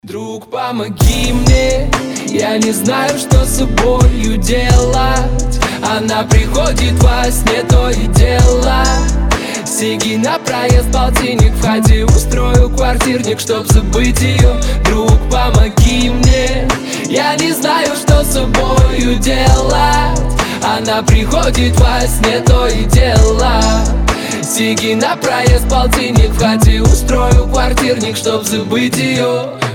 Друг, помоги мне, я не знаю, что с собою делать. Она приходит во сне, то и дело. Сиги на проезд, полтинник, входи, устрою квартирник, чтоб забыть ее. Друг, помоги мне, я не знаю, что с собою делать. Она приходит во сне, то и дело. Сиги на проезд, полтинник, входи, устрою квартирник, чтоб забыть ее.